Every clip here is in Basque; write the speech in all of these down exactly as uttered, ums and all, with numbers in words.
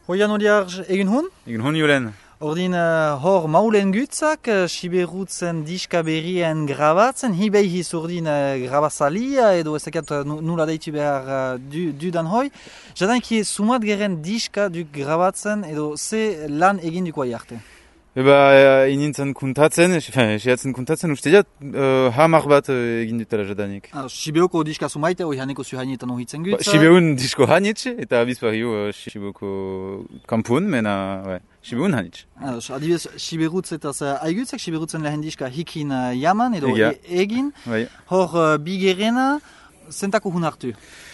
Hoian oliarj egin hun? Egin hun julen. Ordin uh, hor maulen gutzak, uh, siberutzen diska berrien grabatzen, hibei hiz ordin uh, grabazalia edo ezakat uh, nula deitu behar uh, du, dudan hoi. Jadanki sumat geren diska duk grabatzen edo ze lan egin duko aiarte? Eba, inintzen kuntatzen, esiatzen kuntatzen, uste diat, uh, hamar bat uh, egin dutela jadanik. Ah, Sibeoko diska sumaite, hoi haneko zuhainietan hohitzen gutza. Ba, Sibeun disko hanitz, eta bizpariu uh, Sibeoko kampun, mena, ouais, Sibeun hanitz. Ah, adibidez, Siberutz eta aigutzak, Siberutzen lehen diska hikin uh, jaman edo Egia. e egin. Bai. Hor uh, bigerena, zentako hun hartu?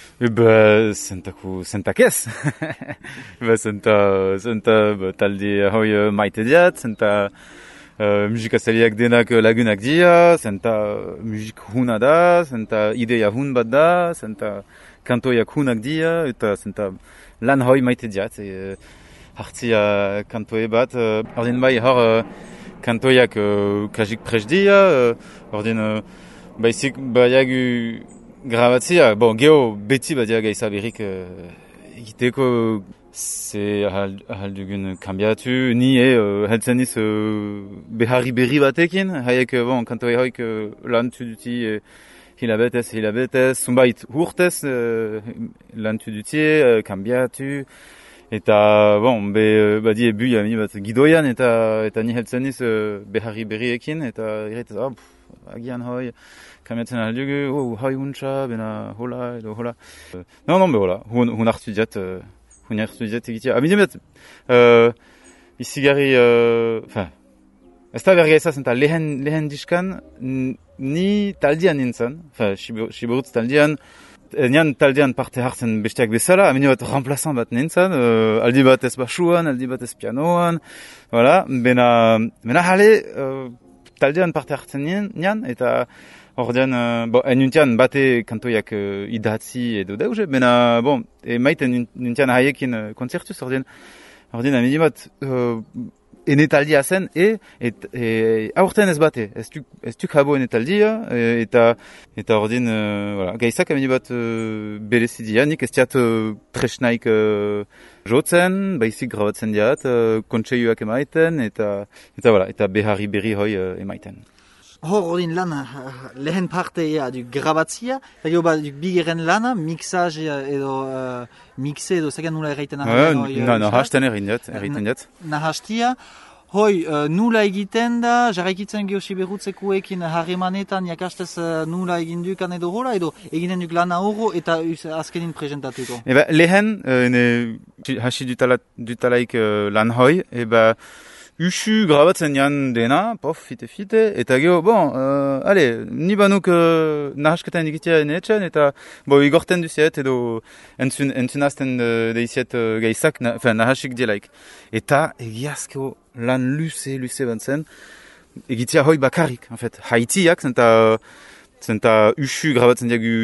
Eba, zentako, zentak ez. Eba, zenta, zenta, ba, talde hoi uh, maite diat, zenta uh, musikazaliak denak lagunak dia, zenta musik huna da, zenta ideia hun bat da, zenta kantoiak hunak dia, eta zenta lan hoi maite diat. E, hartzia kantoe bat, uh, ordin bai hor uh, kantoiak uh, kajik pres dia, uh, ordin uh, baizik baiagu grabatzia, bon, geho beti badia gaiza berrik uh, egiteko ze ahal, ahal dugun kambiatu, ni e uh, heltzen iz uh, beharri berri batekin, haiek, bon, kantoe hoik uh, lan tuduti uh, hilabetez, hilabetez, zumbait hurtez uh, lan tuduti, uh, kambiatu, eta, bon, be, uh, badie bu jami bat gidoian, eta, eta ni heltzen iz uh, beharri berriekin, eta irretez, ah, pff, agian hoi, kamiatzen aldugu, oh, hai untsa, bena hola, edo hola. Uh, non, non, be hola, hun, hun hartu diat, uh, hun hartu diat egitea. Abidien bet, uh, izigarri, enfin, uh, ez da bergaisa zenta lehen, lehen diskan, ni taldian nintzen, enfin, Siberutz taldian, nian taldian parte hartzen besteak bezala, amini bat remplazan bat nintzen, uh, aldi bat ez basuan, aldi bat ez pianoan, voilà, bena, bena jale, uh, taldean parte hartzen nian, eta ordean, uh, bon, enuntian bate kantoiak uh, idatzi edo dauze, bena, bon, e maiten nuntian haiekin uh, konzertuz, ordean, ordean amini bat, uh, enetaldia zen, e, et, e, aurten ez bate, ez tuk, ez tuk habo enetaldia, e, eta, eta ordean, uh, voilà, gaizak amini bat uh, berezidia, nik ez tiat uh, tresnaik uh, jotzen, baizik grabatzen diat, uh, kontseioak emaiten, eta, eta, voilà, eta beharri berri hoi uh, emaiten. Hor ordin lana, lehen partea du grabatzia, eta gero bat bigeren lana, mixage edo uh, mixe edo zegan nula erraiten ahal. Na, nahasten errin dut, erraiten dut. Nahastia, hoi uh, nula egiten da, jarraikitzen geho Siberutzekuekin harremanetan, jakastez uh, nula egin dukan edo hola, edo eginen duk lana horro eta azkenin presentatuko. Eba, lehen, uh, hasi dutalaik uh, lan hoi, eba, usu grabatzen jan dena, pof, fite-fite, eta geho, bon, uh, ale, ni banuk uh, nahasketan egitea enetxen, eta bo, igorten duziet, edo entzun, entzunazten uh, deiziet uh, gaizak, na, fin, nahasik dielaik. Eta egiazko lan luze, luze bantzen, egitea hoi bakarrik, en fait, haitiak, zenta, zenta usu grabatzen diagu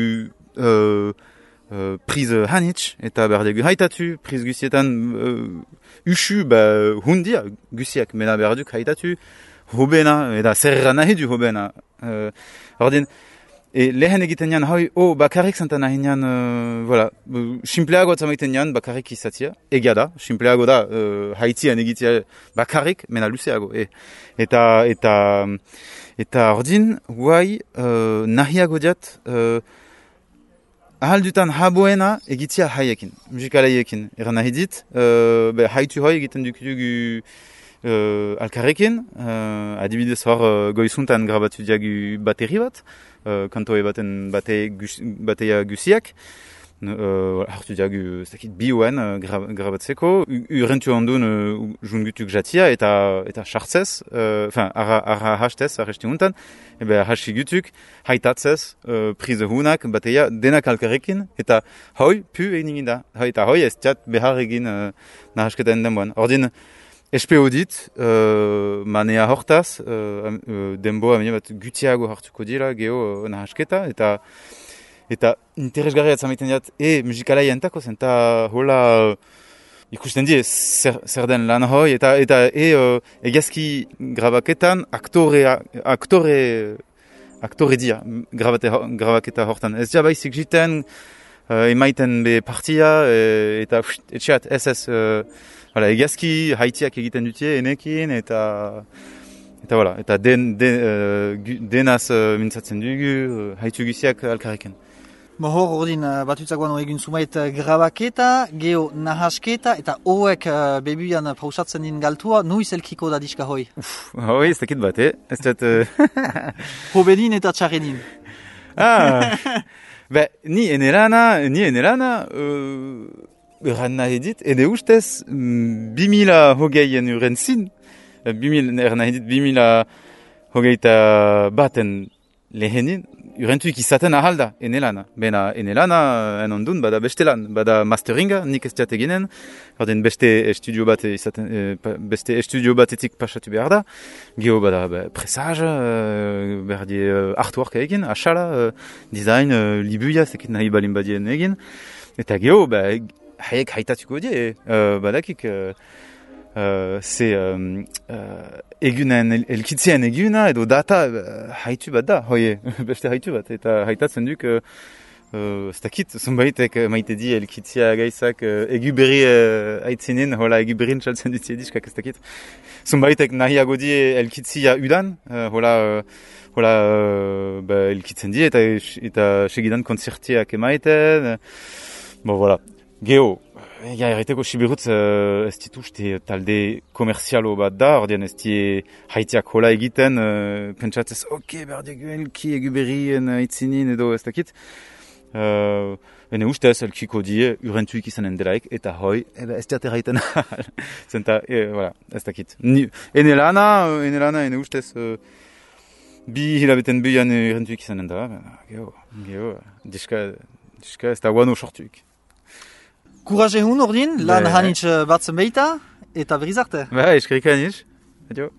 uh, Uh, priz uh, hanitz, eta behar dugu haitatu, priz guzietan uh, usu, ba, hundia guziak, mena behar duk haitatu, hobena, eta zerra nahi du hobena. Uh, ordin, e lehen egiten jan, hoi, oh, bakarrik zanta nahi jan, uh, voilà, simpleago atzamaiten jan, bakarrik izatia, egia da, simpleago da, uh, haitian egitea bakarrik, mena luzeago, e. Eta, eta, eta ordin, guai, uh, nahiago diat, uh, ahal dutan haboena egitzia haiekin, musikalaiekin. Eran nahi dit, uh, be, haitu hoi egiten dukudugu uh, alkarrekin, uh, adibidez hor uh, goizuntan grabatu diagu bateri bat, uh, kantoe baten bate, gus, batea gusiak, uh, hartu diagu bioen uh, gra, grabatzeko, urentu handun uh, jungutuk jatia eta eta chartzez, enfin, uh, ara, ara hastez, arresti untan, ebe hasi gutuk, haitatzez, uh, prize hunak, bateia, denak alkarrekin, eta hoi, pu egin da. Hoi, eta hoi, ez tiat behar egin uh, nahasketan denboan. Ordin, espeo dit, uh, manea hortaz, uh, uh, denbo amine bat gutiago hartuko dira, geho uh, nahasketa, eta eta interesgarria atzamaiten diat, e, musikalai entako zen, eta hola, uh, ikusten die, zer, zer den lan hoi, eta, eta e, uh, egiazki grabaketan, aktore, aktore, aktore dia, grabate, grabaketa hortan. Ez ja baizik jiten, uh, emaiten be partia, e, eta pft, etxeat ez ez, uh, voilà, egazki haitiak egiten dutie enekin, eta eta voilà, eta den, den, uh, denaz uh, mintzatzen dugu, uh, haitu guziak alkarrekin. Bo hor, ordin, batutzakoan hori egun zumait grabaketa, geho nahasketa, eta hoek uh, bebuian pausatzen din galtua, nuiz elkiko da diska hoi? Uff, hoi, ez dakit bat, eh? Ez dut... Uh... Hobedin eta txarredin. Ah, be, ni enerana, ni enerana, uh, erran nahi dit, ene ustez, bimila hogeien uren zin, erran nahi dit, bimila hogeita baten lehenin, urentuik izaten ahalda, enelana. Bena, enelana, en ondun, bada beste lan, bada masteringa, nik ez diat eginen, orden beste estudio bat izaten, eh, beste estudio batetik pasatu behar da, geho bada be, presage, uh, behar die uh, artwork egin, asala, uh, design, uh, libuia, zekit nahi balin badien egin, eta geho, ba, haiek haitatuko die, uh, badakik, uh, Uh, ze um, uh, egunen, el, elkitzien eguna edo data uh, haitu bat da, hoie, beste haitu bat, eta haitatzen duk, uh, uh, ez dakit, zunbaitek uh, maite di elkitzia gaizak uh, egu berri uh, haitzenen, hola egu berrin txaltzen dut diskak, ez dakit. Zunbaitek nahiago di elkitzia udan, uh, hola, uh, hola uh, ba, elkitzen di, eta, eta segidan konzertiak emaiten, uh, bo, voilà. Geho, ja, erreteko Sibirutz uh, ez dituzte talde komerzialo bat da, ordean ez die haitiak hola egiten, uh, pentsatzez, ok, behar dugu elki egu berrien aitzinin edo ez dakit. Uh, ene ustez elkiko die urentuik izanen delaik, eta hoi, ebe ez diat erraiten ahal. Zenta, e, voilà, ez dakit. Ni, ene lana, ene lana, ene ustez, uh, bi hilabeten buian urentuik izanen da, geho, geho, diska, diska ez da guano sortuik. Kuraje hun ordin, lan hanitz batzen beita, eta berriz arte. Ba, eskerrik aniz. Adio.